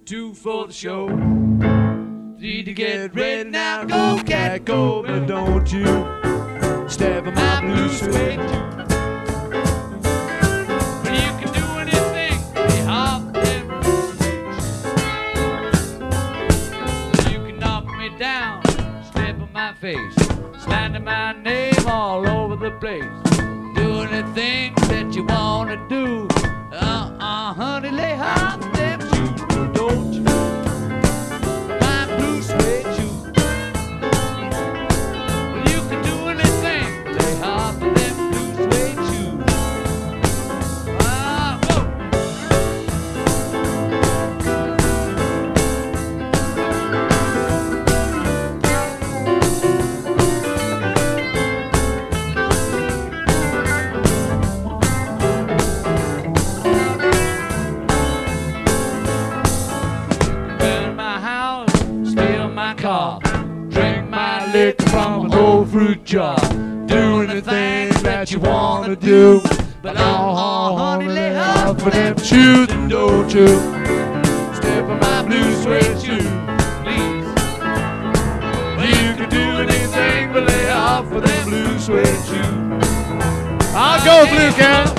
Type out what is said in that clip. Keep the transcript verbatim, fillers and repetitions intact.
two for the show, three to get ready now. Go, cat, go, but don't you step on my blue suede shoe. Well, you can do anything, they hop them. You can knock me down, step on my face, slandering my name all over the place. Do anything that you wanna do. Uh-uh, honey, lay hop them shoes, don't you? My blue suede shoes. Well, you can do anything, lay hop them blue suede shoes. Ah, whoa. Car, drink my liquor from an old fruit jar. Do anything that you wanna do, but oh, honey, lay off for them shoes, and don't you step on my blue suede shoes, please. Well, you can do anything but lay off for them blue suede shoes. I'll go, blue cat.